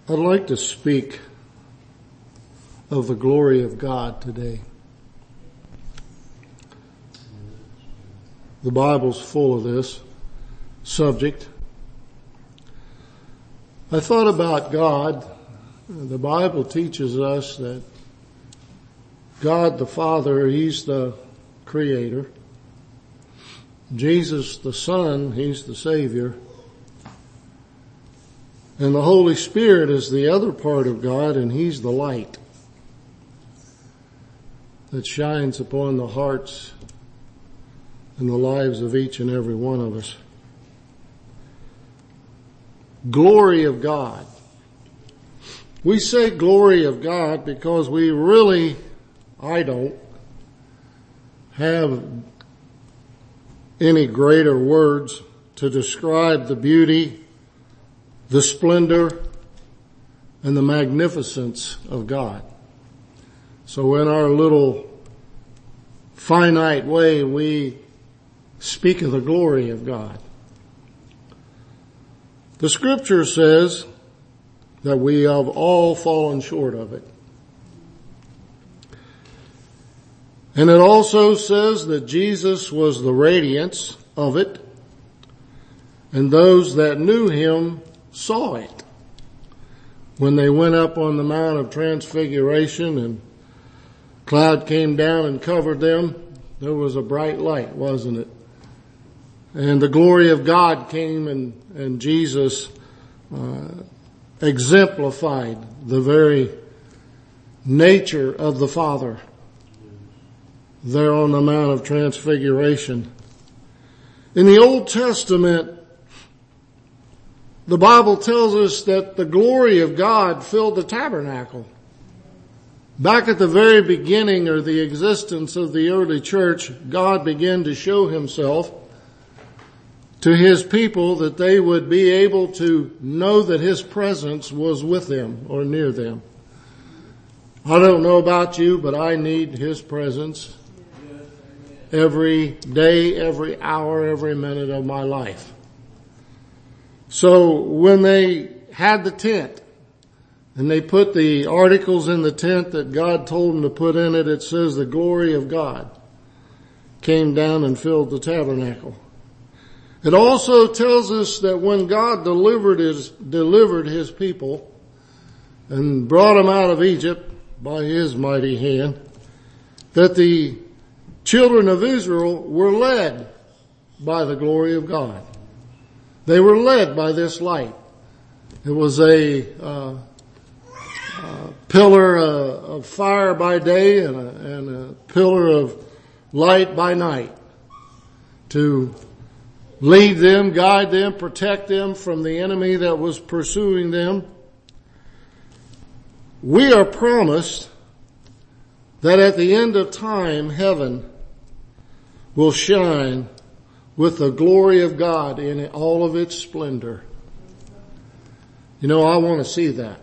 I'd like to speak of the glory of God today. The Bible's full of this subject. I thought about God. The Bible teaches us that God the Father, He's the Creator. Jesus the Son, He's the Savior. And the Holy Spirit is the other part of God, and He's the light that shines upon the hearts and the lives of each and every one of us. Glory of God. We say glory of God because I don't have any greater words to describe the beauty, the splendor, and the magnificence of God. So in our little finite way, we speak of the glory of God. The scripture says that we have all fallen short of it. And it also says that Jesus was the radiance of it, and those that knew Him saw it. When they went up on the Mount of Transfiguration and cloud came down and covered them, there was a bright light, wasn't it? And the glory of God came and Jesus exemplified the very nature of the Father there on the Mount of Transfiguration. In the Old Testament, the Bible tells us that the glory of God filled the tabernacle. Back at the very beginning or the existence of the early church, God began to show Himself to His people that they would be able to know that His presence was with them or near them. I don't know about you, but I need His presence every day, every hour, every minute of my life. So when they had the tent and they put the articles in the tent that God told them to put in it, it says the glory of God came down and filled the tabernacle. It also tells us that when God delivered His people and brought them out of Egypt by His mighty hand, that the children of Israel were led by the glory of God. They were led by this light. It was a pillar of fire by day and a pillar of light by night to lead them, guide them, protect them from the enemy that was pursuing them. We are promised that at the end of time, heaven will shine with the glory of God in all of its splendor. You know, I want to see that.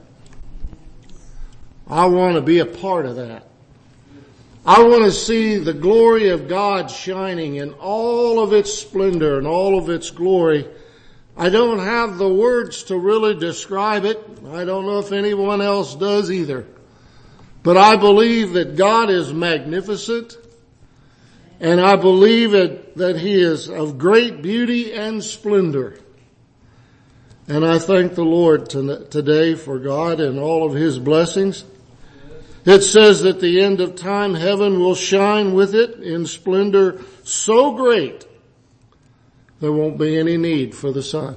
I want to be a part of that. I want to see the glory of God shining in all of its splendor and all of its glory. I don't have the words to really describe it. I don't know if anyone else does either. But I believe that God is magnificent. And I believe that He is of great beauty and splendor. And I thank the Lord today for God and all of His blessings. It says at the end of time, heaven will shine with it in splendor so great, there won't be any need for the sun.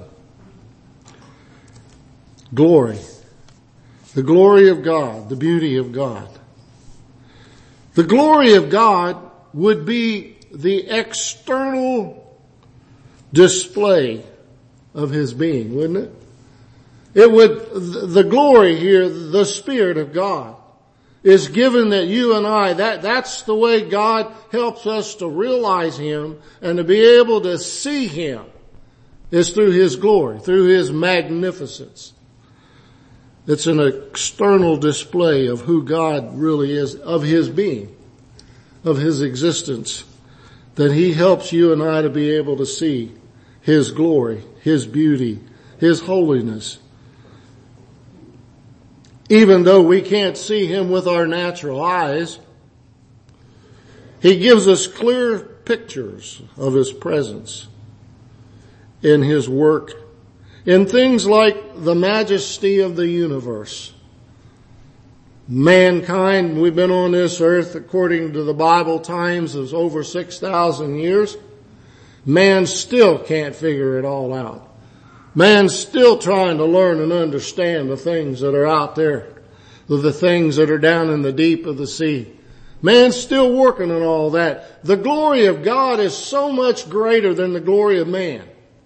Glory. The glory of God, the beauty of God. The glory of God would be the external display of His being, wouldn't it? It would, the glory here, the Spirit of God is given that you and I, that's the way God helps us to realize Him and to be able to see Him is through His glory, through His magnificence. It's an external display of who God really is, of His being, of His existence, that He helps you and I to be able to see His glory, His beauty, His holiness. even though we can't see Him with our natural eyes. He gives us clear pictures of His presence in His work, in things like the majesty of the universe. Mankind, we've been on this earth, according to the Bible times, is over 6,000 years. Man still can't figure it all out. Man's still trying to learn and understand the things that are out there, the things that are down in the deep of the sea. Man's still working on all that. The glory of God is so much greater than the glory of man.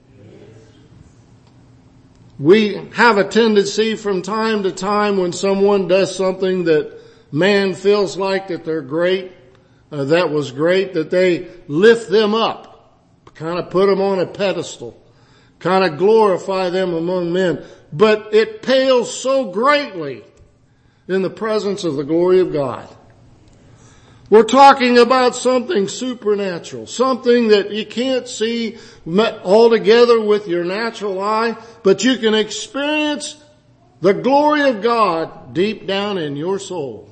We have a tendency from time to time when someone does something that man feels like that they're great, that was great, that they lift them up, kind of put them on a pedestal, kind of glorify them among men. But it pales so greatly in the presence of the glory of God. We're talking about something supernatural, something that you can't see altogether with your natural eye, but you can experience the glory of God deep down in your soul.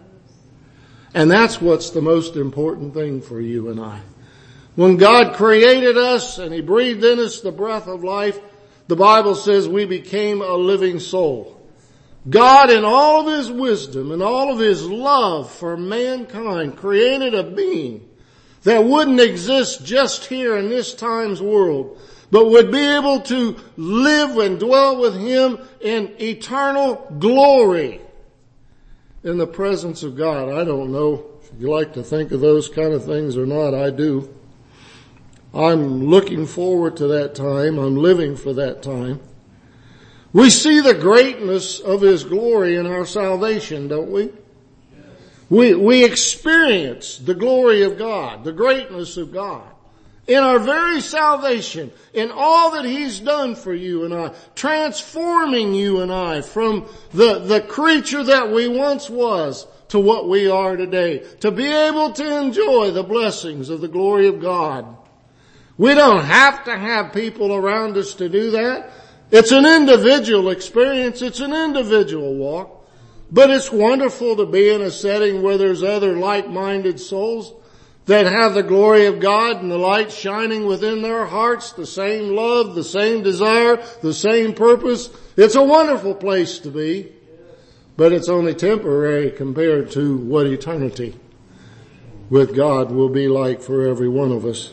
And that's what's the most important thing for you and I. When God created us and He breathed in us the breath of life, the Bible says we became a living soul. God, in all of His wisdom and all of His love for mankind, created a being that wouldn't exist just here in this time's world, but would be able to live and dwell with Him in eternal glory in the presence of God. I don't know if you like to think of those kind of things or not. I do. I'm looking forward to that time. I'm living for that time. We see the greatness of His glory in our salvation, don't we? We experience the glory of God, the greatness of God in our very salvation, in all that He's done for you and I, transforming you and I from the creature that we once was to what we are today, to be able to enjoy the blessings of the glory of God. We don't have to have people around us to do that. It's an individual experience. It's an individual walk. But it's wonderful to be in a setting where there's other like-minded souls that have the glory of God and the light shining within their hearts, the same love, the same desire, the same purpose. It's a wonderful place to be. But it's only temporary compared to what eternity with God will be like for every one of us.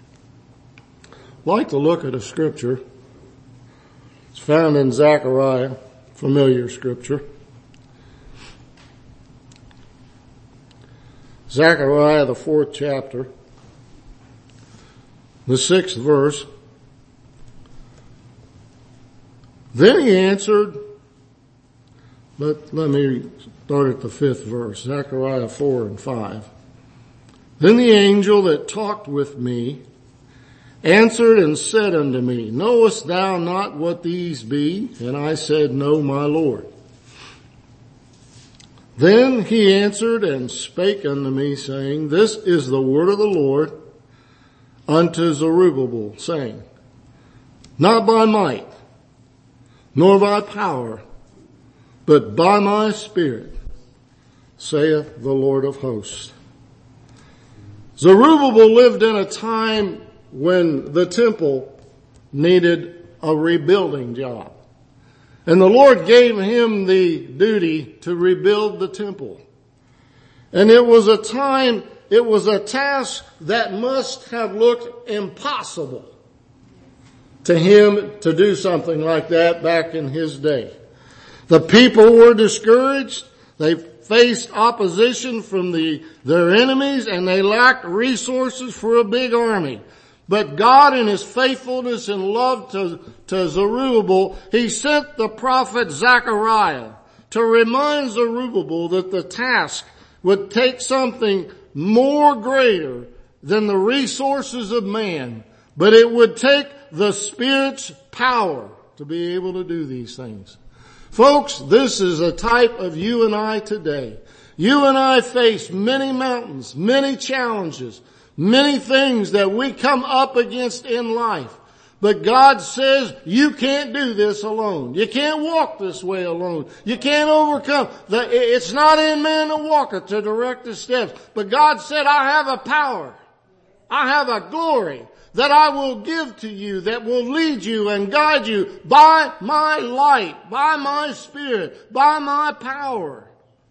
I'd like to look at a scripture. It's found in Zechariah, familiar scripture. Zechariah, the 4th chapter, the 6th verse. Then he answered, but let me start at the 5th verse, Zechariah 4 and 5. Then the angel that talked with me answered and said unto me, Knowest thou not what these be? And I said, No, my Lord. Then he answered and spake unto me, saying, This is the word of the Lord unto Zerubbabel, saying, Not by might, nor by power, but by my Spirit, saith the Lord of hosts. Zerubbabel lived in a time when the temple needed a rebuilding job. And the Lord gave him the duty to rebuild the temple. And it was a task that must have looked impossible to him to do something like that back in his day. The people were discouraged. They faced opposition from their enemies, and they lacked resources for a big army. But God, in His faithfulness and love to Zerubbabel, He sent the prophet Zechariah to remind Zerubbabel that the task would take something more greater than the resources of man, but it would take the Spirit's power to be able to do these things. Folks, this is a type of you and I today. You and I face many mountains, many challenges, many things that we come up against in life. But God says, you can't do this alone. You can't walk this way alone. You can't overcome. It's not in man that walketh to direct his steps. But God said, I have a power. I have a glory that I will give to you, that will lead you and guide you by my light, by my spirit, by my power.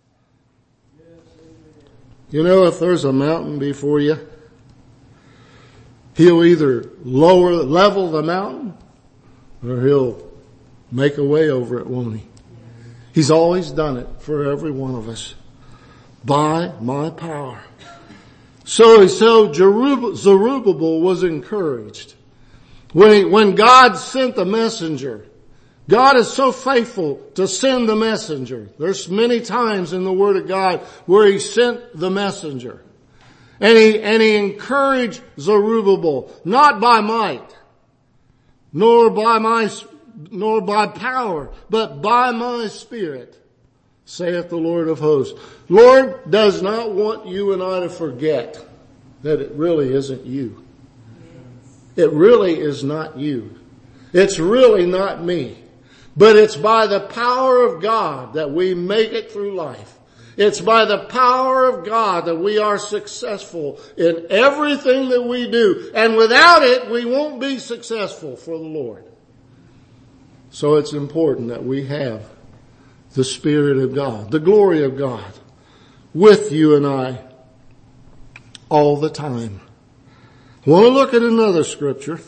You know, if there's a mountain before you, He'll either level the mountain, or He'll make a way over it, won't He? He's always done it for every one of us. By my power. So Zerubbabel was encouraged. When God sent the messenger, God is so faithful to send the messenger. There's many times in the Word of God where He sent the messenger. And he encouraged Zerubbabel, not by might, nor by power, but by my spirit, saith the Lord of hosts. Lord does not want you and I to forget that it really isn't you. It really is not you. It's really not me. But it's by the power of God that we make it through life. It's by the power of God that we are successful in everything that we do. And without it, we won't be successful for the Lord. So it's important that we have the Spirit of God, the glory of God, with you and I all the time. I want to look at another scripture.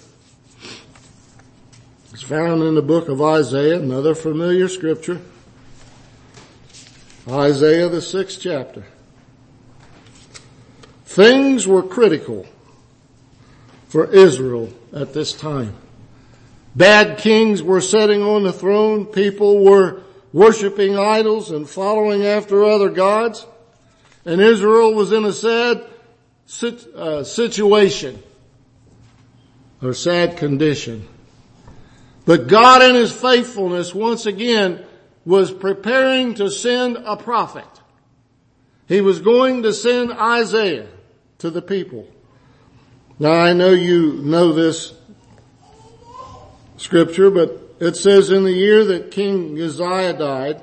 It's found in the book of Isaiah, another familiar scripture. Isaiah, the 6th chapter. Things were critical for Israel at this time. Bad kings were sitting on the throne. People were worshiping idols and following after other gods. And Israel was in a sad situation or sad condition. But God in His faithfulness once again was preparing to send a prophet. He was going to send Isaiah to the people. Now I know you know this scripture, but it says, in the year that King Uzziah died,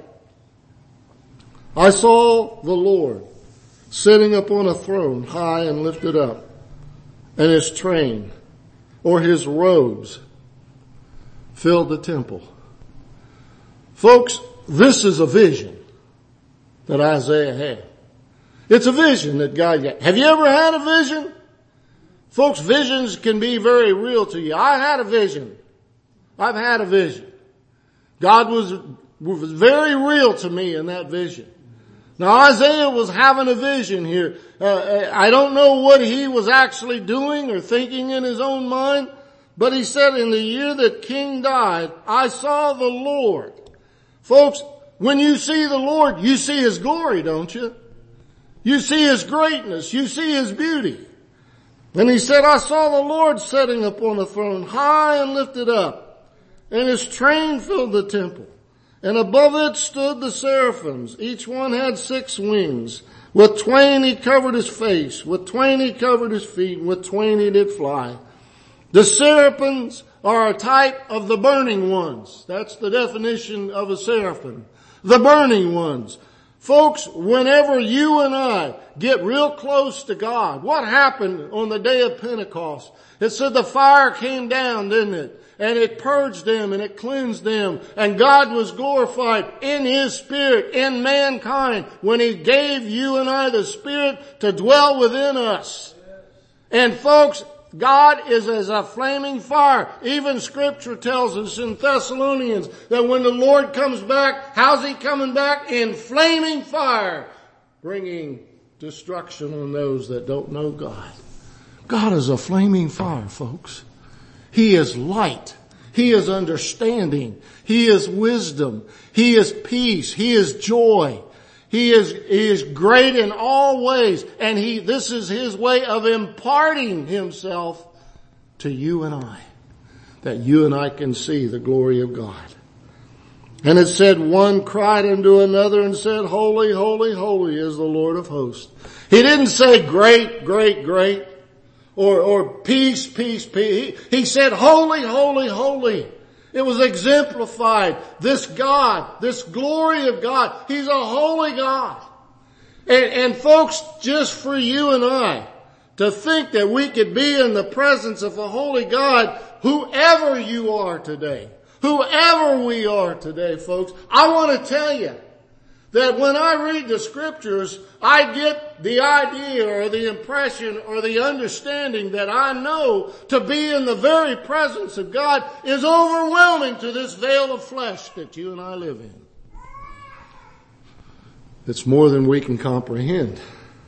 I saw the Lord sitting upon a throne high and lifted up, and His train, or His robes, filled the temple. Folks, this is a vision that Isaiah had. It's a vision that God got. Have you ever had a vision? Folks, visions can be very real to you. I had a vision. I've had a vision. God was very real to me in that vision. Now Isaiah was having a vision here. I don't know what he was actually doing or thinking in his own mind, but he said, in the year that King died, I saw the Lord. Folks, when you see the Lord, you see His glory, don't you? You see His greatness. You see His beauty. And he said, I saw the Lord sitting upon a throne, high and lifted up, and His train filled the temple. And above it stood the seraphims. Each one had 6 wings. With 2 He covered His face. With 2 He covered His feet. With 2 He did fly. The seraphims are a type of the burning ones. That's the definition of a seraphim. The burning ones. Folks, whenever you and I get real close to God, what happened on the day of Pentecost? It said the fire came down, didn't it? And it purged them and it cleansed them. And God was glorified in His Spirit, in mankind, when He gave you and I the Spirit to dwell within us. And folks, God is as a flaming fire. Even Scripture tells us in Thessalonians that when the Lord comes back, how's He coming back? In flaming fire, bringing destruction on those that don't know God. God is a flaming fire, folks. He is light. He is understanding. He is wisdom. He is peace. He is joy. He is great in all ways, and this is His way of imparting Himself to you and I, that you and I can see the glory of God. And it said, one cried unto another and said, Holy, holy, holy is the Lord of hosts. He didn't say great, great, great, or peace, peace, peace. He said, holy, holy, holy. It was exemplified. This God, this glory of God, He's a holy God. And folks, just for you and I to think that we could be in the presence of a holy God, whoever you are today, whoever we are today, folks, I want to tell you that when I read the scriptures, I get the idea or the impression or the understanding that I know to be in the very presence of God is overwhelming to this veil of flesh that you and I live in. It's more than we can comprehend.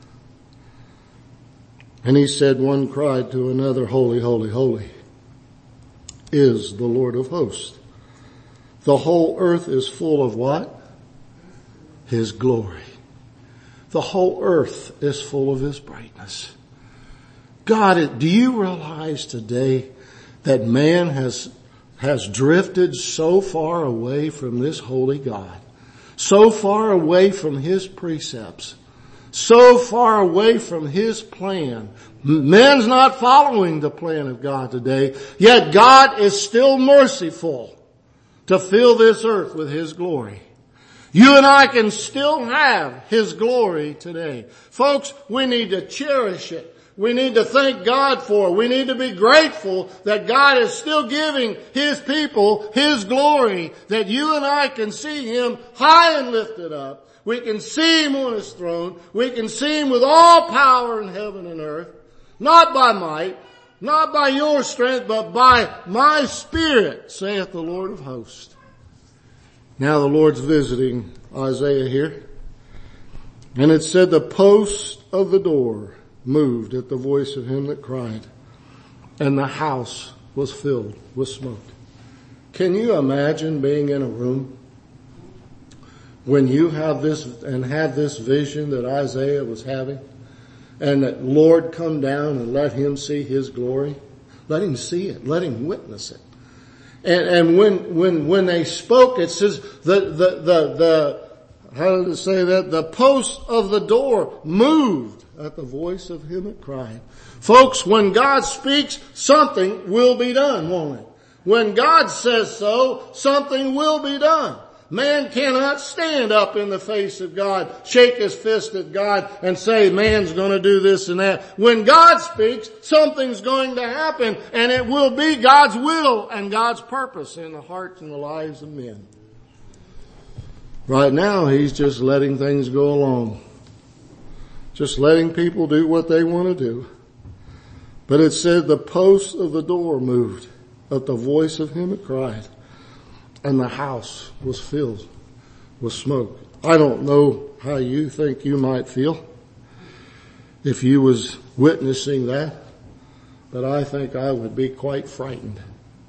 And he said, one cried to another, holy, holy, holy is the Lord of hosts. The whole earth is full of what? His glory. The whole earth is full of His brightness. God, do you realize today that man has drifted so far away from this holy God, so far away from His precepts, so far away from His plan? Man's not following the plan of God today, yet God is still merciful to fill this earth with His glory. You and I can still have His glory today. Folks, we need to cherish it. We need to thank God for it. We need to be grateful that God is still giving His people His glory, that you and I can see Him high and lifted up. We can see Him on His throne. We can see Him with all power in heaven and earth. Not by might, not by your strength, but by my Spirit, saith the Lord of hosts. Now the Lord's visiting Isaiah here. And it said the post of the door moved at the voice of him that cried, and the house was filled with smoke. Can you imagine being in a room when you have this and had this vision that Isaiah was having, and that Lord come down and let him see His glory? Let him see it. Let him witness it. And when they spoke, it says how did it say that? The post of the door moved at the voice of him that cried. Folks, when God speaks, something will be done, won't it? When God says so, something will be done. Man cannot stand up in the face of God, shake his fist at God and say man's going to do this and that. When God speaks, something's going to happen, and it will be God's will and God's purpose in the hearts and the lives of men. Right now, He's just letting things go along. Just letting people do what they want to do. But it said the post of the door moved at the voice of him that cried, and the house was filled with smoke. I don't know how you think you might feel if you was witnessing that, but I think I would be quite frightened.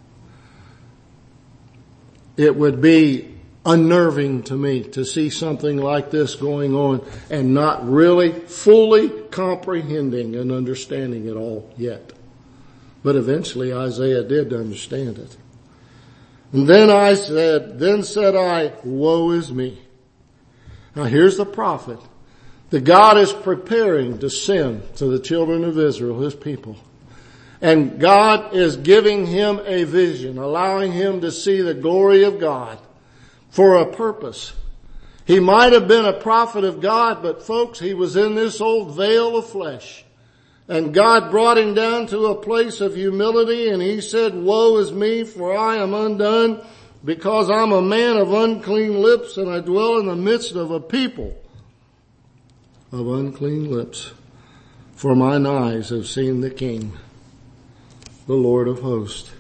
It would be unnerving to me to see something like this going on and not really fully comprehending and understanding it all yet. But eventually Isaiah did understand it. And then said I, woe is me. Now here's the prophet that God is preparing to send to the children of Israel, His people. And God is giving him a vision, allowing him to see the glory of God for a purpose. He might have been a prophet of God, but folks, he was in this old veil of flesh. And God brought him down to a place of humility, and he said, woe is me, for I am undone, because I'm a man of unclean lips, and I dwell in the midst of a people of unclean lips. For mine eyes have seen the King, the Lord of hosts.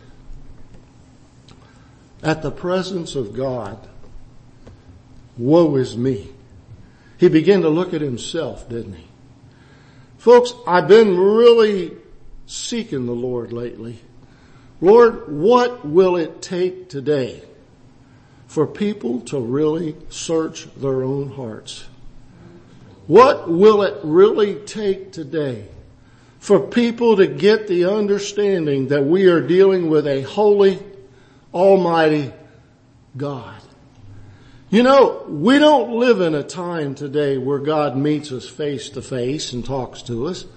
At the presence of God, woe is me. He began to look at himself, didn't he? Folks, I've been really seeking the Lord lately. Lord, what will it take today for people to really search their own hearts? What will it really take today for people to get the understanding that we are dealing with a holy, almighty God? You know, we don't live in a time today where God meets us face to face and talks to us.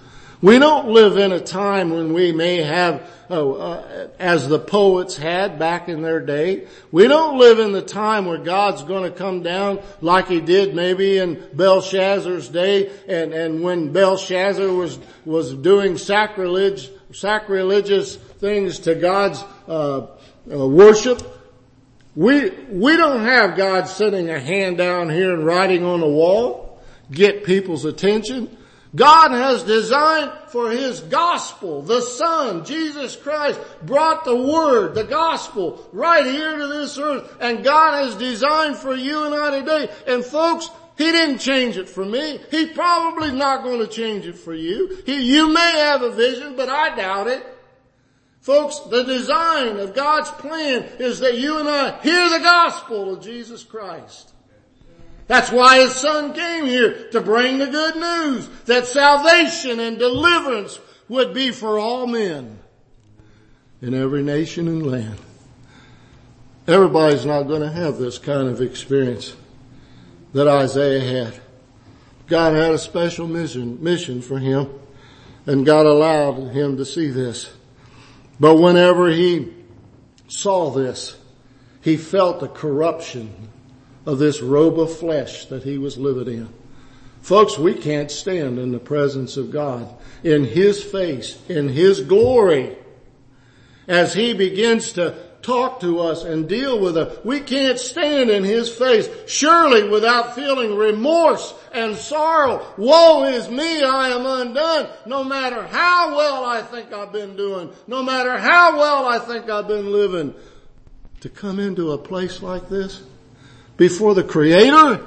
We don't live in a time when we may have, as the poets had back in their day. We don't live in the time where God's going to come down like He did maybe in Belshazzar's day, and when Belshazzar was doing sacrilegious things to God's worship. We don't have God sitting a hand down here and writing on the wall, get people's attention. God has designed for His gospel. The Son, Jesus Christ, brought the Word, the gospel, right here to this earth. And God has designed for you and I today. And folks, He didn't change it for me. He's probably not going to change it for you. You may have a vision, but I doubt it. Folks, the design of God's plan is that you and I hear the gospel of Jesus Christ. That's why His Son came here, to bring the good news that salvation and deliverance would be for all men in every nation and land. Everybody's not going to have this kind of experience that Isaiah had. God had a special mission for him, and God allowed him to see this. But whenever he saw this, he felt the corruption of this robe of flesh that he was living in. Folks, we can't stand in the presence of God, in His face, in His glory. As He begins to talk to us and deal with us, we can't stand in His face, surely without feeling remorse and sorrow. Woe is me, I am undone. No matter how well I think I've been doing, no matter how well I think I've been living, to come into a place like this, before the Creator,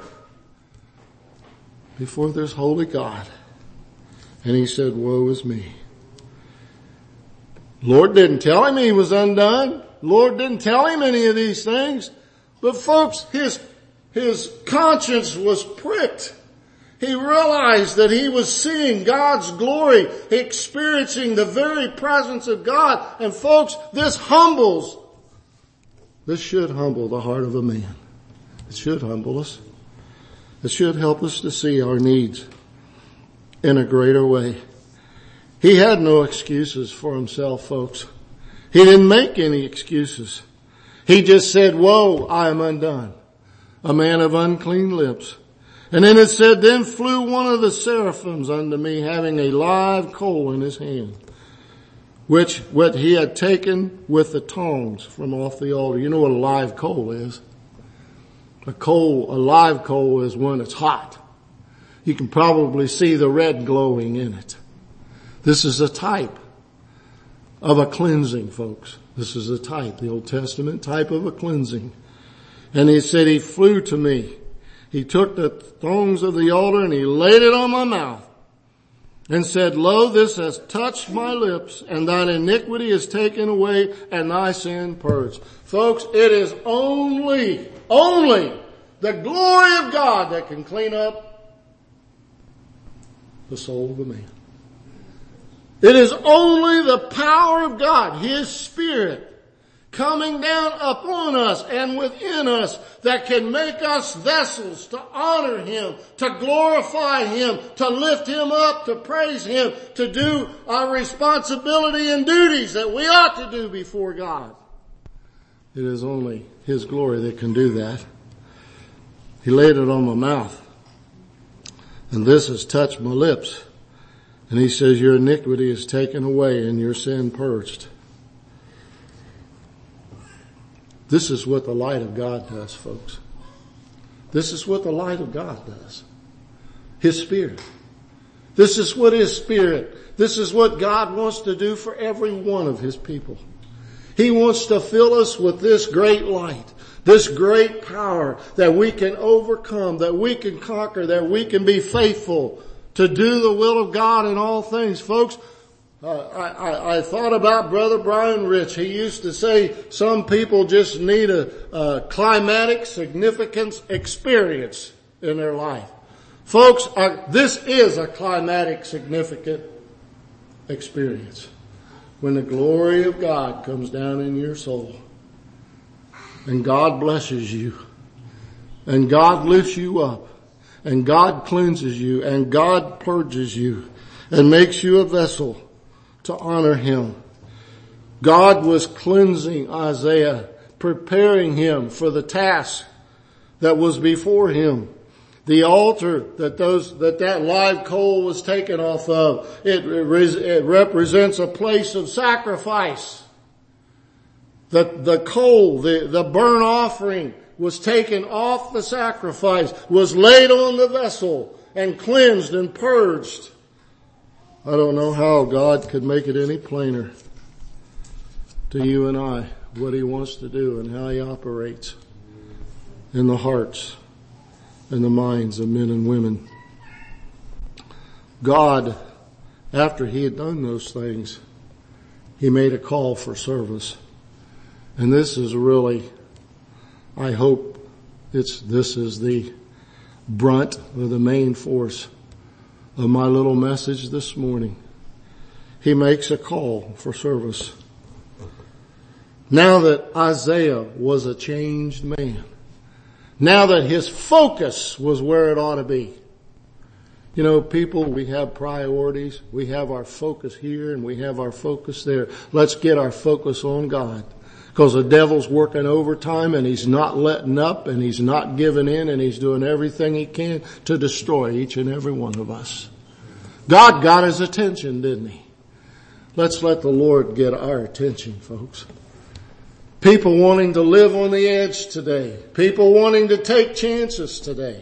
before this holy God. And he said, woe is me. Lord didn't tell him he was undone. Lord didn't tell him any of these things. But folks, his conscience was pricked. He realized that he was seeing God's glory, experiencing the very presence of God. And folks, this should humble the heart of a man. It should humble us. It should help us to see our needs in a greater way. He had no excuses for himself, folks. He didn't make any excuses. He just said, woe, I am undone, a man of unclean lips. And then it said, then flew one of the seraphims unto me, having a live coal in his hand, which what he had taken with the tongs from off the altar. You know what a live coal is? A live coal is when it's hot. You can probably see the red glowing in it. This is a type of a cleansing, folks. This is a type, the Old Testament type of a cleansing. And he said, he flew to me. He took the thongs of the altar and he laid it on my mouth and said, lo, this has touched my lips, and thine iniquity is taken away and thy sin purged. Folks, it is only the glory of God that can clean up the soul of a man. It is only the power of God, His Spirit, coming down upon us and within us that can make us vessels to honor Him, to glorify Him, to lift Him up, to praise Him, to do our responsibility and duties that we ought to do before God. It is only His glory that can do that. He laid it on my mouth, and this has touched my lips. And He says, your iniquity is taken away and your sin purged. This is what the light of God does, folks. This is what the light of God does. His Spirit. This is what His Spirit, this is what God wants to do for every one of His people. He wants to fill us with this great light, this great power that we can overcome, that we can conquer, that we can be faithful to do the will of God in all things. Folks, I thought about Brother Brian Rich. He used to say some people just need a climatic significance experience in their life. Folks, this is a climatic significant experience. When the glory of God comes down in your soul and God blesses you and God lifts you up and God cleanses you and God purges you and makes you a vessel to honor Him. God was cleansing Isaiah, preparing him for the task that was before him. The altar that live coal was taken off of, it represents a place of sacrifice. The coal, the burnt offering was taken off the sacrifice, was laid on the vessel and cleansed and purged. I don't know how God could make it any plainer to you and I what He wants to do and how He operates in the hearts and the minds of men and women. God, after He had done those things, He made a call for service. And this is really, I hope this is the brunt or the main force of my little message this morning. He makes a call for service. Now that Isaiah was a changed man, now that his focus was where it ought to be. You know, people, we have priorities. We have our focus here and we have our focus there. Let's get our focus on God. Because the devil's working overtime and he's not letting up and he's not giving in and he's doing everything he can to destroy each and every one of us. God got his attention, didn't He? Let's let the Lord get our attention, folks. People wanting to live on the edge today. People wanting to take chances today.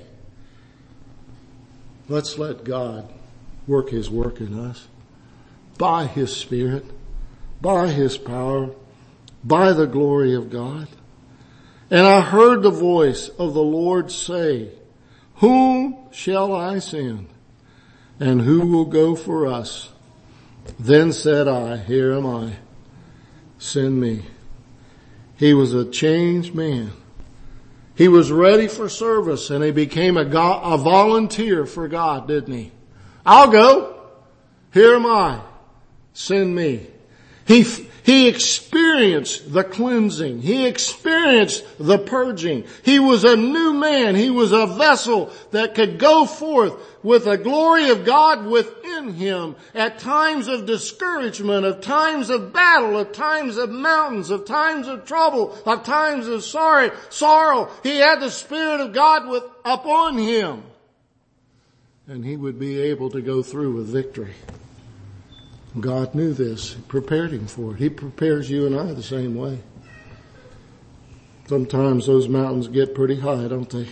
Let's let God work His work in us by His Spirit, by His power, by the glory of God. And I heard the voice of the Lord say, "Whom shall I send? And who will go for us?" Then said I, "Here am I. Send me." He was a changed man. He was ready for service and he became a volunteer for God, didn't he? I'll go. Here am I. Send me. He experienced the cleansing. He experienced the purging. He was a new man. He was a vessel that could go forth with the glory of God within him at times of discouragement, of times of battle, of times of mountains, of times of trouble, of times of sorrow. He had the Spirit of God upon him. And he would be able to go through with victory. God knew this. He prepared him for it. He prepares you and I the same way. Sometimes those mountains get pretty high, don't they?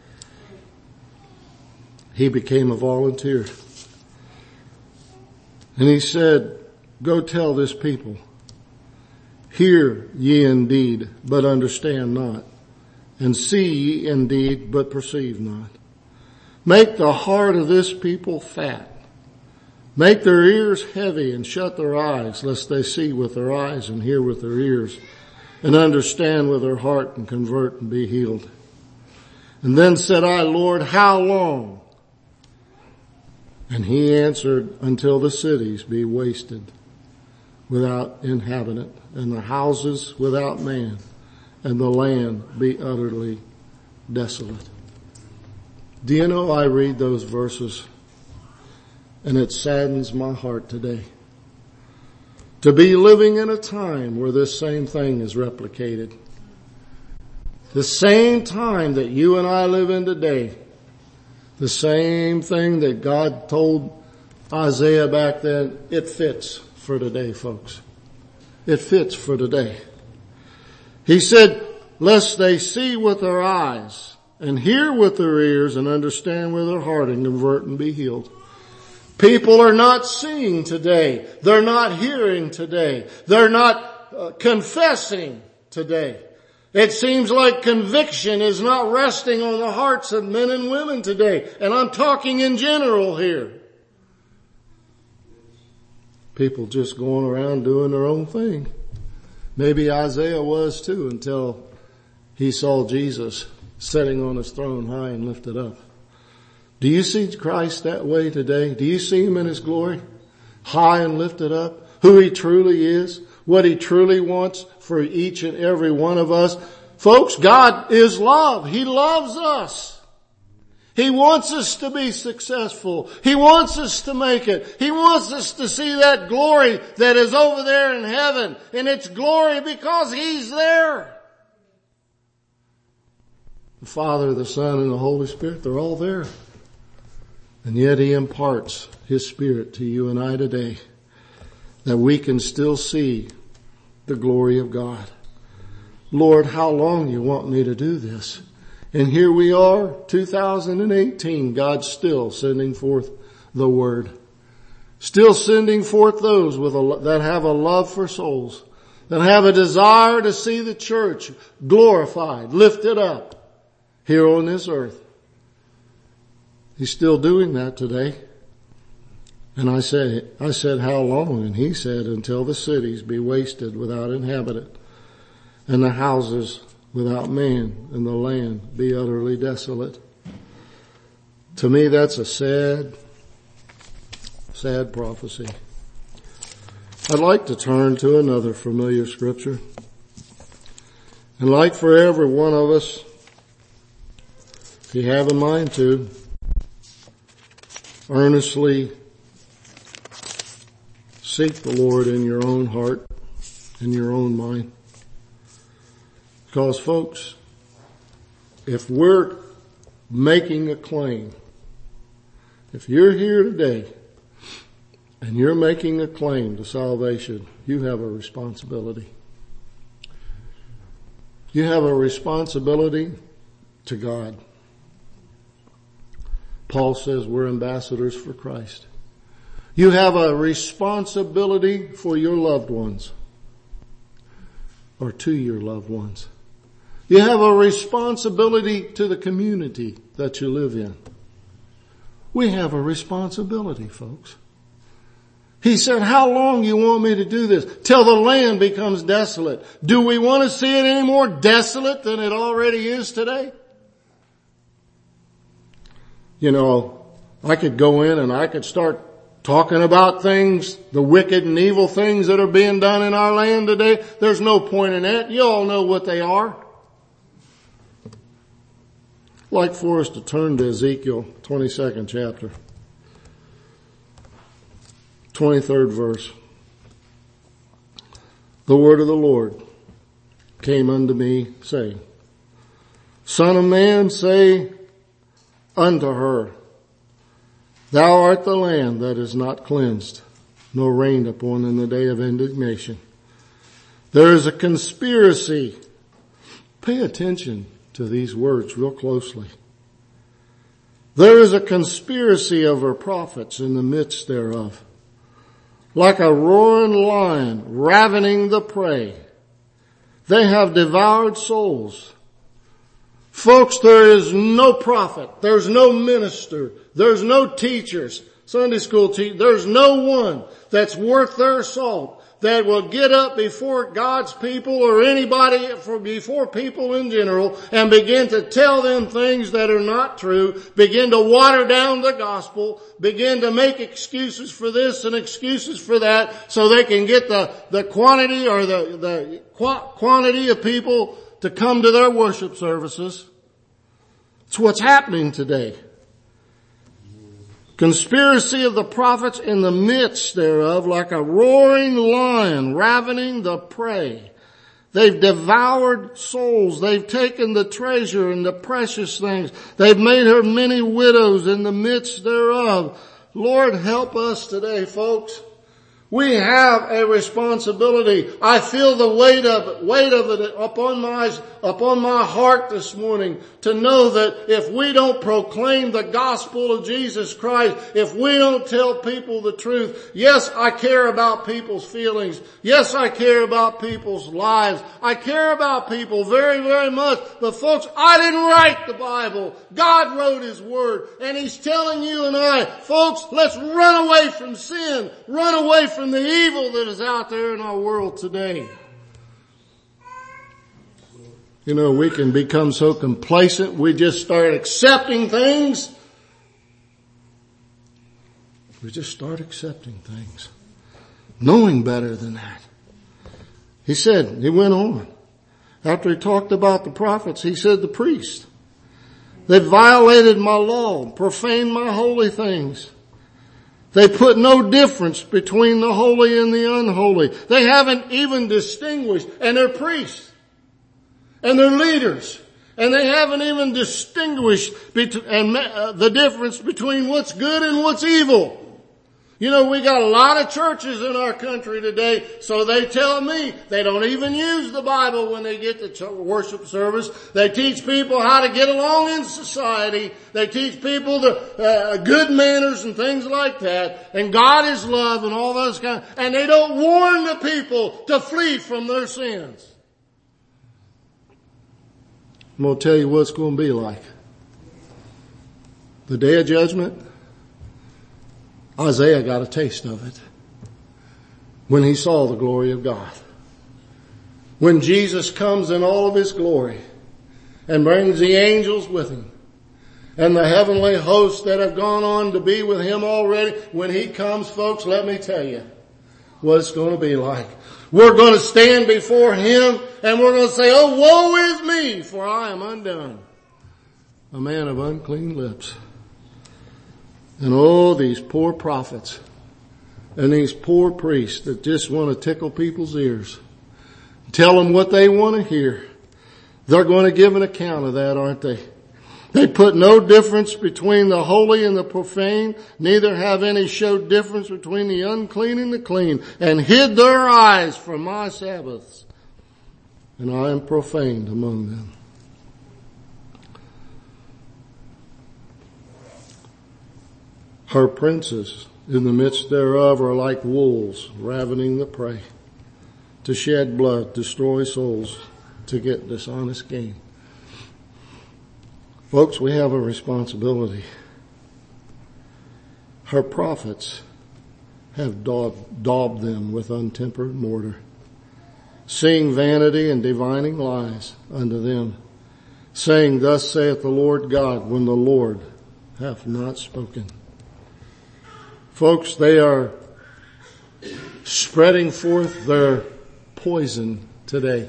He became a volunteer. And he said, "Go tell this people, hear ye indeed, but understand not. And see ye indeed, but perceive not. Make the heart of this people fat. Make their ears heavy and shut their eyes, lest they see with their eyes and hear with their ears and understand with their heart and convert and be healed." And then said I, "Lord, how long?" And he answered, "Until the cities be wasted without inhabitant, and the houses without man, and the land be utterly desolate." Do you know, I read those verses and it saddens my heart today to be living in a time where this same thing is replicated. The same time that you and I live in today, the same thing that God told Isaiah back then, it fits for today, folks. It fits for today. He said, "Lest they see with their eyes and hear with their ears and understand with their heart and convert and be healed." People are not seeing today. They're not hearing today. They're not confessing today. It seems like conviction is not resting on the hearts of men and women today. And I'm talking in general here. People just going around doing their own thing. Maybe Isaiah was too, until he saw Jesus sitting on his throne high and lifted up. Do you see Christ that way today? Do you see Him in His glory? High and lifted up? Who He truly is? What He truly wants for each and every one of us? Folks, God is love. He loves us. He wants us to be successful. He wants us to make it. He wants us to see that glory that is over there in heaven. And it's glory because He's there. The Father, the Son, and the Holy Spirit, they're all there. And yet He imparts His Spirit to you and I today, that we can still see the glory of God. Lord, how long you want me to do this? And here we are, 2018, God's still sending forth the Word. Still sending forth those that have a love for souls, that have a desire to see the church glorified, lifted up here on this earth. He's still doing that today. And I said, how long? And He said, until the cities be wasted without inhabitant, and the houses without man, and the land be utterly desolate. To me, that's a sad, sad prophecy. I'd like to turn to another familiar scripture. And like for every one of us, if you have in mind to, earnestly seek the Lord in your own heart, in your own mind. Because folks, if we're making a claim, if you're here today and you're making a claim to salvation, you have a responsibility. You have a responsibility to God. Paul says we're ambassadors for Christ. You have a responsibility for your loved ones, or to your loved ones. You have a responsibility to the community that you live in. We have a responsibility, folks. He said, how long you want me to do this? Till the land becomes desolate. Do we want to see it any more desolate than it already is today? You know, I could go in and I could start talking about things, the wicked and evil things that are being done in our land today. There's no point in that. You all know what they are. I'd like for us to turn to Ezekiel 22nd chapter, 23rd verse. The word of the Lord came unto me, saying, Son of man, say unto her, Thou art the land that is not cleansed, nor rained upon in the day of indignation. There is a conspiracy. Pay attention to these words real closely. There is a conspiracy of her prophets in the midst thereof, like a roaring lion ravening the prey. They have devoured souls. Folks, there is no prophet, there's no minister, there's no teachers, Sunday school teachers, there's no one that's worth their salt that will get up before God's people or anybody before people in general and begin to tell them things that are not true, begin to water down the gospel, begin to make excuses for this and excuses for that so they can get the quantity or the quantity of people to come to their worship services. It's what's happening today. Conspiracy of the prophets in the midst thereof, like a roaring lion ravening the prey. They've devoured souls. They've taken the treasure and the precious things. They've made her many widows in the midst thereof. Lord, help us today, folks. We have a responsibility. I feel the weight of it upon my heart this morning to know that if we don't proclaim the gospel of Jesus Christ, if we don't tell people the truth, yes, I care about people's feelings. Yes, I care about people's lives. I care about people very, very much. But folks, I didn't write the Bible. God wrote His Word. And He's telling you and I, folks, let's run away from sin. Run away from the evil that is out there in our world today. You know, we can become so complacent, we just start accepting things. We just start accepting things, knowing better than that. He went on. After he talked about the prophets, he said the priest. They violated my law, profaned my holy things. They put no difference between the holy and the unholy. They haven't even distinguished, and they're priests, and they're leaders, and they haven't even distinguished the difference between what's good and what's evil. You know, we got a lot of churches in our country today, so they tell me they don't even use the Bible when they get to worship service. They teach people how to get along in society. They teach people good manners and things like that. And God is love and all those and they don't warn the people to flee from their sins. I'm going to tell you what it's going to be like. The day of judgment, Isaiah got a taste of it when he saw the glory of God. When Jesus comes in all of his glory and brings the angels with him and the heavenly hosts that have gone on to be with him already, when he comes, folks, let me tell you what it's going to be like. We're going to stand before him and we're going to say, oh, woe is me, for I am undone, a man of unclean lips. And oh, these poor prophets and these poor priests that just want to tickle people's ears. Tell them what they want to hear. They're going to give an account of that, aren't they? They put no difference between the holy and the profane, neither have any showed difference between the unclean and the clean, and hid their eyes from my Sabbaths. And I am profaned among them. Her princes in the midst thereof are like wolves ravening the prey, to shed blood, destroy souls, to get dishonest gain. Folks, we have a responsibility. Her prophets have daubed them with untempered mortar, seeing vanity and divining lies unto them, saying, thus saith the Lord God, when the Lord hath not spoken. Folks, they are spreading forth their poison today.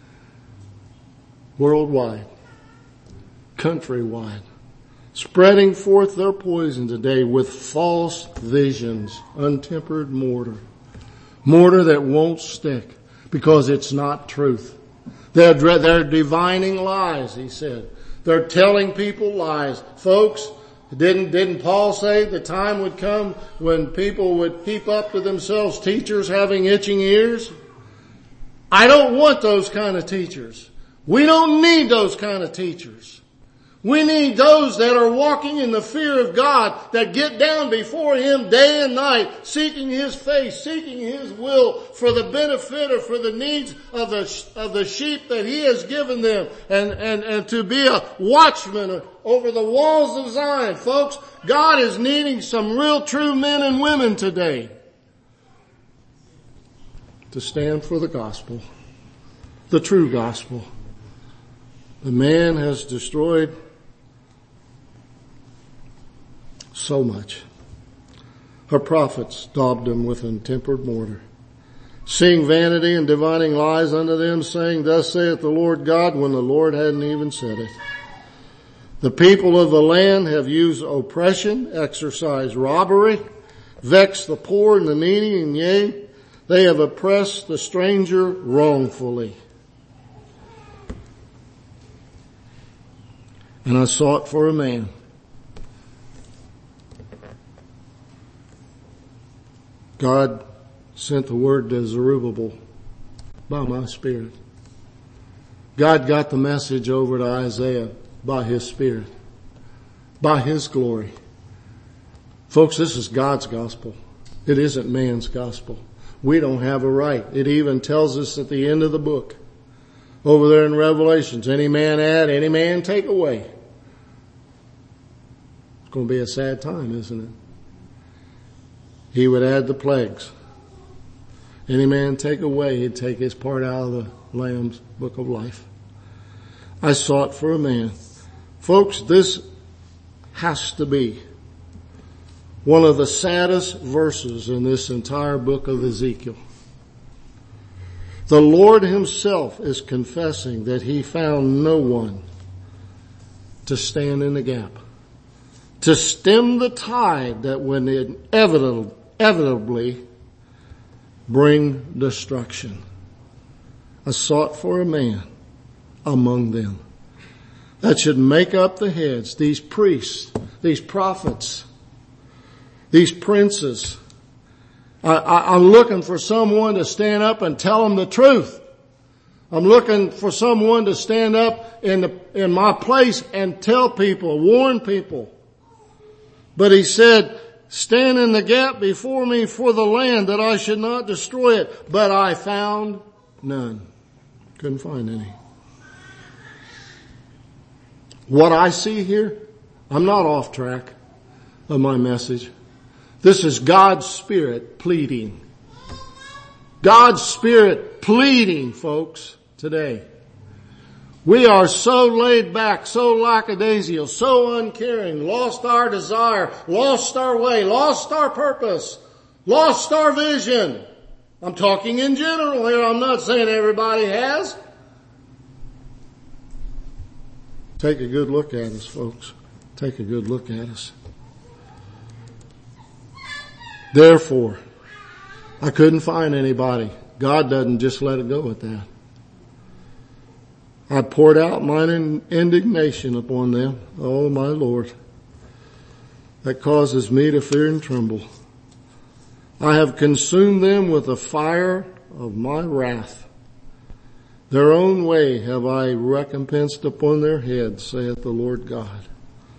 Worldwide. Countrywide. Spreading forth their poison today with false visions, untempered mortar. Mortar that won't stick because it's not truth. They're divining lies, he said. They're telling people lies. Folks, Didn't Paul say the time would come when people would heap up to themselves teachers having itching ears? I don't want those kind of teachers. We don't need those kind of teachers. We need those that are walking in the fear of God, that get down before him day and night, seeking his face, seeking his will for the benefit or for the needs of the sheep that he has given them, and to be a watchman over the walls of Zion. Folks, God is needing some real true men and women today to stand for the gospel, the true gospel. The man has destroyed so much. Her prophets daubed them with untempered mortar, seeing vanity and divining lies unto them, saying, thus saith the Lord God, when the Lord hadn't even said it. The people of the land have used oppression, exercised robbery, vexed the poor and the needy, and yea, they have oppressed the stranger wrongfully. And I sought for a man God sent the word to Zerubbabel by my Spirit. God got the message over to Isaiah by his Spirit, by his glory. Folks, this is God's gospel. It isn't man's gospel. We don't have a right. It even tells us at the end of the book, over there in Revelations, any man add, any man take away. It's going to be a sad time, isn't it? He would add the plagues. Any man take away, he'd take his part out of the Lamb's book of life. I sought for a man. Folks, this has to be one of the saddest verses in this entire book of Ezekiel. The Lord himself is confessing that he found no one to stand in the gap, to stem the tide that would inevitably bring destruction. I sought for a man among them that should make up the heads, these priests, these prophets, these princes. I'm looking for someone to stand up and tell them the truth. I'm looking for someone to stand up in my place and tell people, warn people. But he said, stand in the gap before me for the land that I should not destroy it. But I found none. Couldn't find any. What I see here, I'm not off track of my message. This is God's Spirit pleading. God's Spirit pleading, folks, today. We are so laid back, so lackadaisical, so uncaring, lost our desire, lost our way, lost our purpose, lost our vision. I'm talking in general here. I'm not saying everybody has. Take a good look at us, folks. Take a good look at us. Therefore, I couldn't find anybody. God doesn't just let it go at that. I poured out mine indignation upon them. Oh, my Lord. That causes me to fear and tremble. I have consumed them with the fire of my wrath. Their own way have I recompensed upon their heads, saith the Lord God.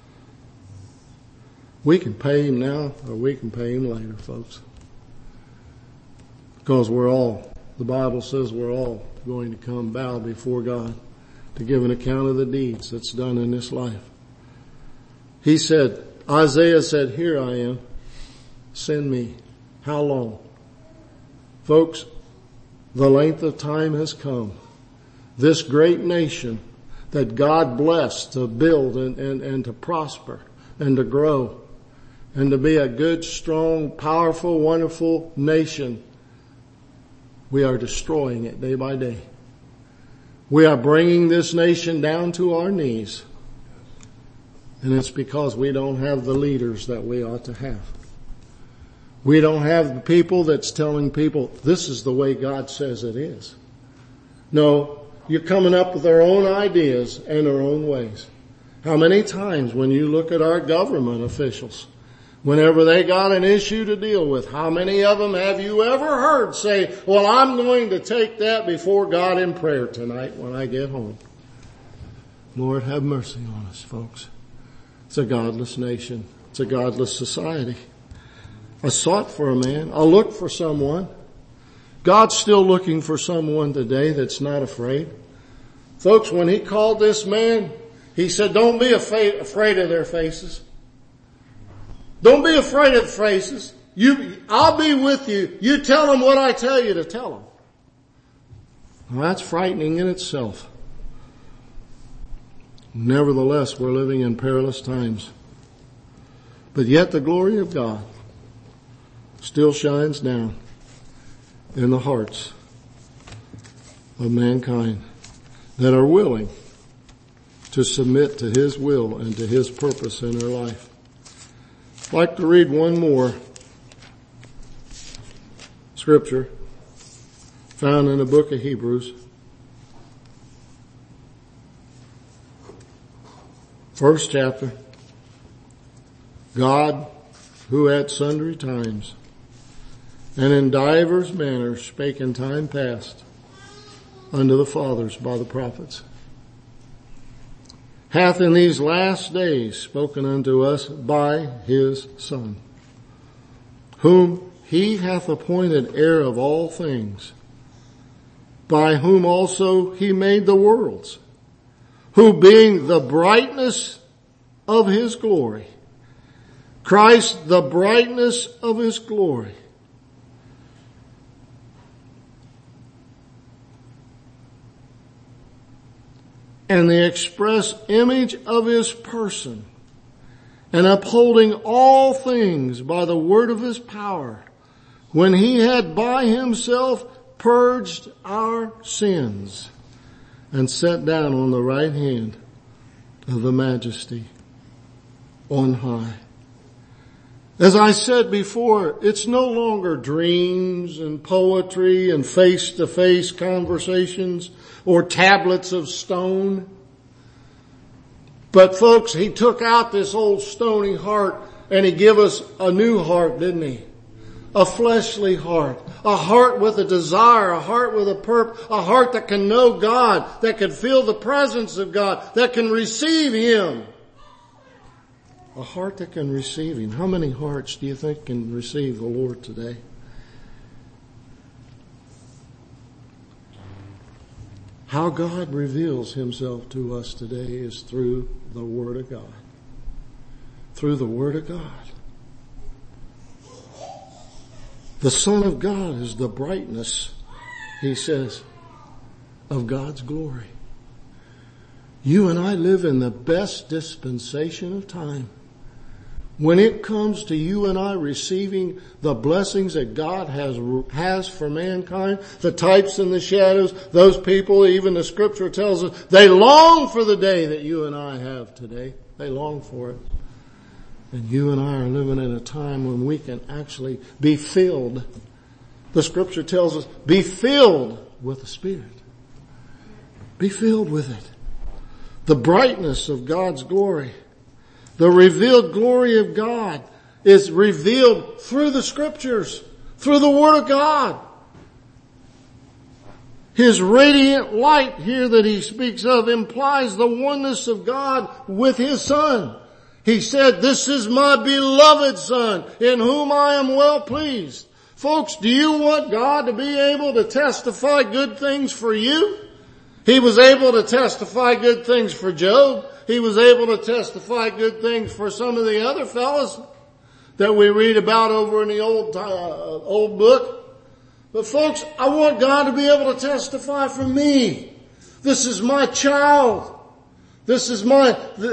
We can pay him now or we can pay him later, folks. Because the Bible says we're all going to come bow before God to give an account of the deeds that's done in this life. He said, Isaiah said, here I am, send me. How long? Folks, the length of time has come. This great nation that God blessed to build and to prosper and to grow and to be a good, strong, powerful, wonderful nation, we are destroying it day by day. We are bringing this nation down to our knees. And it's because we don't have the leaders that we ought to have. We don't have the people that's telling people, this is the way God says it is. No, you're coming up with their own ideas and their own ways. How many times when you look at our government officials, whenever they got an issue to deal with, how many of them have you ever heard say, well, I'm going to take that before God in prayer tonight when I get home? Lord, have mercy on us, folks. It's a godless nation. It's a godless society. I sought for a man. I looked for someone. God's still looking for someone today that's not afraid. Folks, when he called this man, he said, don't be afraid of their faces. Don't be afraid of the faces. I'll be with you. You tell them what I tell you to tell them. Well, that's frightening in itself. Nevertheless, we're living in perilous times. But yet the glory of God still shines down in the hearts of mankind that are willing to submit to his will and to his purpose in their life. I'd like to read one more scripture found in the book of Hebrews. First chapter. God, who at sundry times and in divers manners spake in time past unto the fathers by the prophets, hath in these last days spoken unto us by his Son, whom he hath appointed heir of all things, by whom also he made the worlds, who being the brightness of his glory, Christ the brightness of his glory, and the express image of his person, and upholding all things by the word of his power, when he had by himself purged our sins, and sat down on the right hand of the majesty on high. As I said before, it's no longer dreams and poetry and face-to-face conversations or tablets of stone. But folks, He took out this old stony heart and He gave us a new heart, didn't He? A fleshly heart. A heart with a desire, a heart with a purpose, a heart that can know God, that can feel the presence of God, that can receive Him. A heart that can receive Him. How many hearts do you think can receive the Lord today? How God reveals Himself to us today is through the Word of God. Through the Word of God. The Son of God is the brightness, He says, of God's glory. You and I live in the best dispensation of time. When it comes to you and I receiving the blessings that God has for mankind, the types and the shadows, those people, even the Scripture tells us, they long for the day that you and I have today. They long for it. And you and I are living in a time when we can actually be filled. The Scripture tells us, be filled with the Spirit. Be filled with it. The brightness of God's glory. The revealed glory of God is revealed through the Scriptures, through the Word of God. His radiant light here that He speaks of implies the oneness of God with His Son. He said, this is my beloved Son in whom I am well pleased. Folks, do you want God to be able to testify good things for you? He was able to testify good things for Job. He was able to testify good things for some of the other fellows that we read about over in the old book. But folks, I want God to be able to testify for me. This is my child. This is my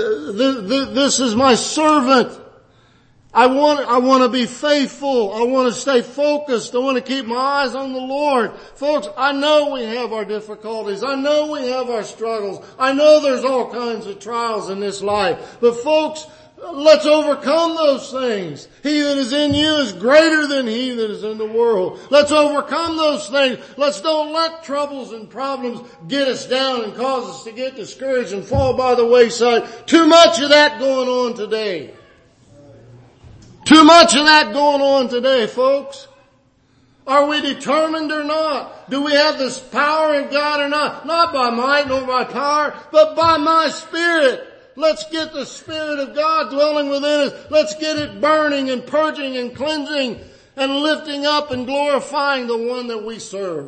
servant. I want to be faithful. I want to stay focused. I want to keep my eyes on the Lord. Folks, I know we have our difficulties. I know we have our struggles. I know there's all kinds of trials in this life. But folks, let's overcome those things. He that is in you is greater than he that is in the world. Let's overcome those things. Let's don't let troubles and problems get us down and cause us to get discouraged and fall by the wayside. Too much of that going on today. Too much of that going on today, folks. Are we determined or not? Do we have this power in God or not? Not by might nor by power, but by my Spirit. Let's get the Spirit of God dwelling within us. Let's get it burning and purging and cleansing and lifting up and glorifying the one that we serve.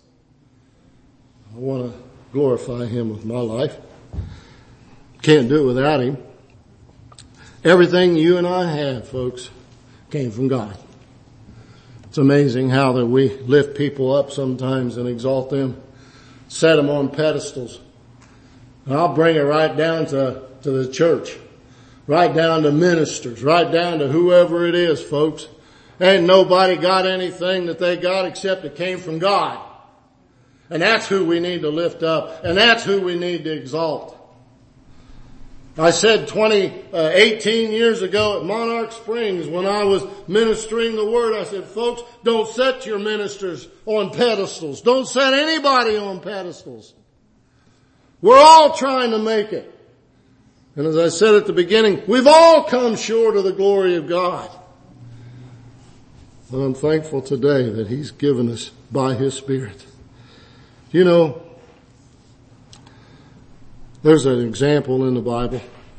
I want to glorify Him with my life. Can't do it without Him. Everything you and I have, folks, came from God. It's amazing how that we lift people up sometimes and exalt them, set them on pedestals. And I'll bring it right down to the church, right down to ministers, right down to whoever it is, folks. Ain't nobody got anything that they got except it came from God. And that's who we need to lift up, and that's who we need to exalt. I said 18 years ago at Monarch Springs when I was ministering the Word, I said, folks, don't set your ministers on pedestals. Don't set anybody on pedestals. We're all trying to make it. And as I said at the beginning, we've all come short of the glory of God. And I'm thankful today that He's given us by His Spirit. You know, there's an example in the Bible.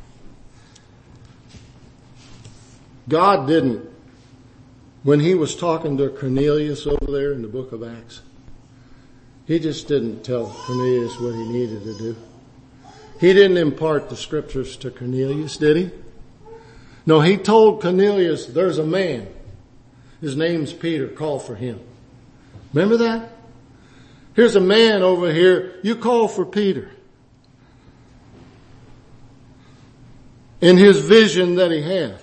God didn't, when He was talking to Cornelius over there in the book of Acts, He just didn't tell Cornelius what he needed to do. He didn't impart the Scriptures to Cornelius, did He? No, He told Cornelius, there's a man. His name's Peter. Call for him. Remember that? Here's a man over here. You call for Peter. In his vision that he had.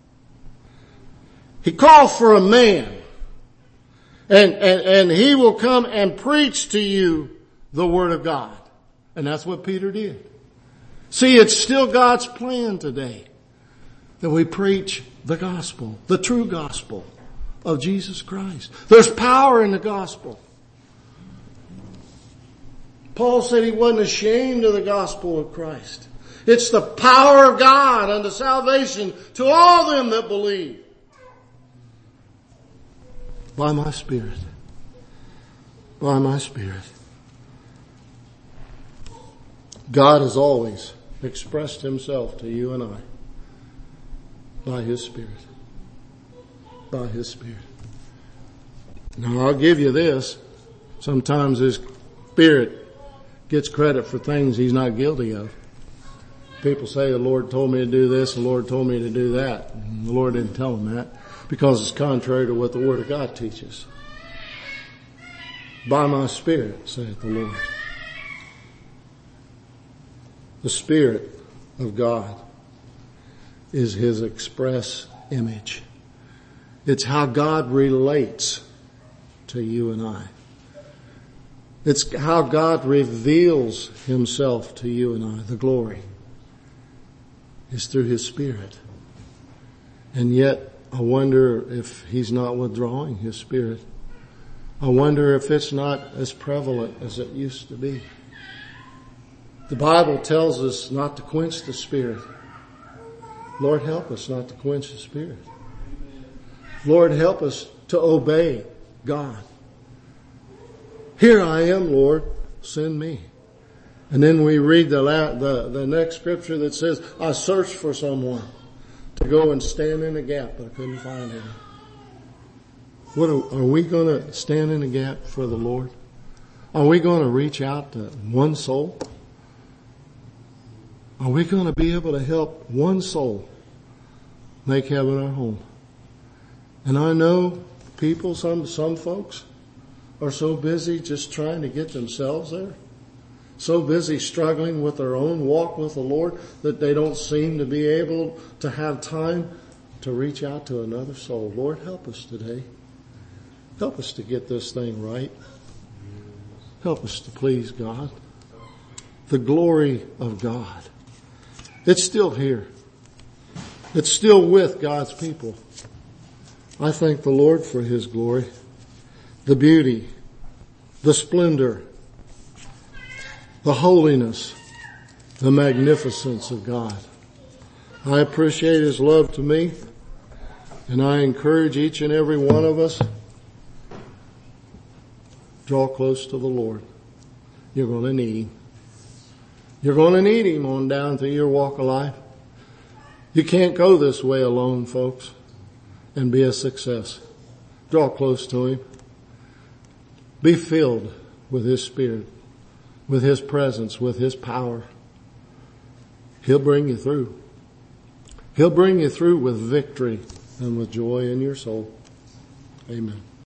He called for a man. And he will come and preach to you the Word of God. And that's what Peter did. See, it's still God's plan today that we preach the gospel, the true gospel of Jesus Christ. There's power in the gospel. Paul said he wasn't ashamed of the gospel of Christ. It's the power of God unto salvation to all them that believe. By my Spirit. By my Spirit. God has always expressed Himself to you and I. By His Spirit. By His Spirit. Now I'll give you this. Sometimes His Spirit gets credit for things He's not guilty of. People say the Lord told me to do this, the Lord told me to do that. And the Lord didn't tell them that because it's contrary to what the Word of God teaches. By my Spirit, saith the Lord. The Spirit of God is His express image. It's how God relates to you and I. It's how God reveals Himself to you and I. The glory is through His Spirit. And yet, I wonder if He's not withdrawing His Spirit. I wonder if it's not as prevalent as it used to be. The Bible tells us not to quench the Spirit. Lord, help us not to quench the Spirit. Lord, help us to obey God. Here I am, Lord, send me. And then we read the next scripture that says, I searched for someone to go and stand in the gap, but I couldn't find him. Are we going to stand in the gap for the Lord? Are we going to reach out to one soul? Are we going to be able to help one soul make heaven our home? And I know people, some folks are so busy just trying to get themselves there. So busy struggling with their own walk with the Lord that they don't seem to be able to have time to reach out to another soul. Lord, help us today. Help us to get this thing right. Help us to please God. The glory of God. It's still here. It's still with God's people. I thank the Lord for His glory, the beauty, the splendor, the holiness, the magnificence of God. I appreciate His love to me, and I encourage each and every one of us, draw close to the Lord. You're going to need Him. You're going to need Him on down through your walk of life. You can't go this way alone, folks, and be a success. Draw close to Him. Be filled with His Spirit, with His presence, with His power. He'll bring you through. He'll bring you through with victory and with joy in your soul. Amen.